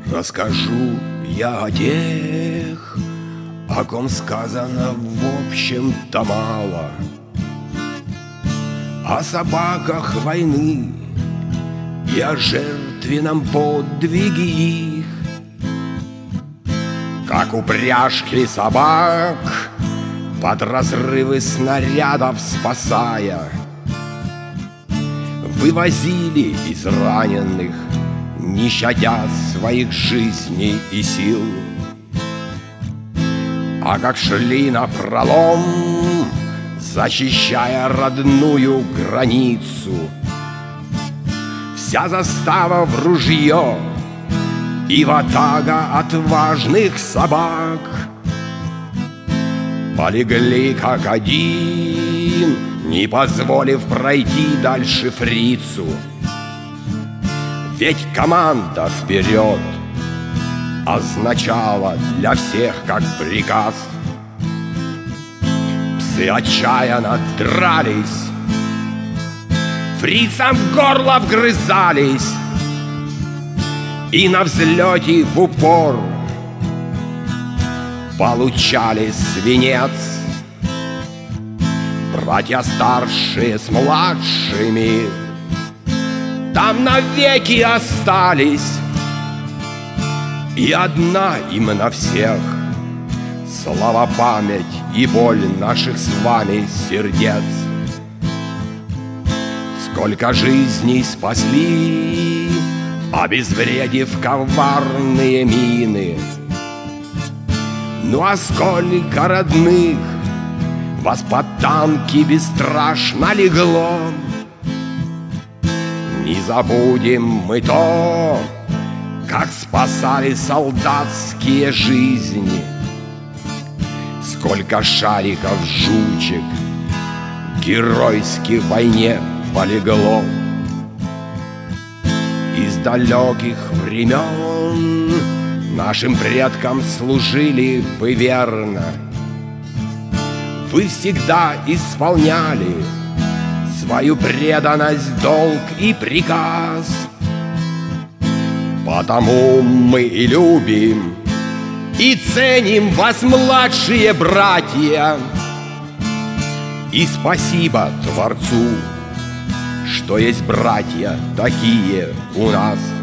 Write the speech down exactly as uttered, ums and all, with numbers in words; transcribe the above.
Расскажу я о тех, о ком сказано в общем-то мало, о собаках войны и о жертвенном подвиге их. Как упряжки собак, под разрывы снарядов спасая, вывозили из раненых, не щадя своих жизней и сил. А как шли напролом, защищая родную границу, вся застава в ружье и ватага отважных собак полегли как один, не позволив пройти дальше фрицу. Ведь команда вперед означала для всех как приказ. Псы отчаянно дрались, фрицам в горло вгрызались, и на взлете в упор получали свинец. Братья старшие с младшими там навеки остались, и одна им на всех слава, память и боль наших с вами сердец. Сколько жизней спасли, обезвредив коварные мины, ну а сколько родных вас под танки бесстрашно легло. Не забудем мы то, как спасали солдатские жизни. Сколько шариков жучек геройски в войне полегло. Из далеких времен нашим предкам служили вы верно. Вы всегда исполняли свою преданность, долг и приказ. Потому мы и любим, и ценим вас, младшие братья. И спасибо Творцу, что есть братья такие у нас.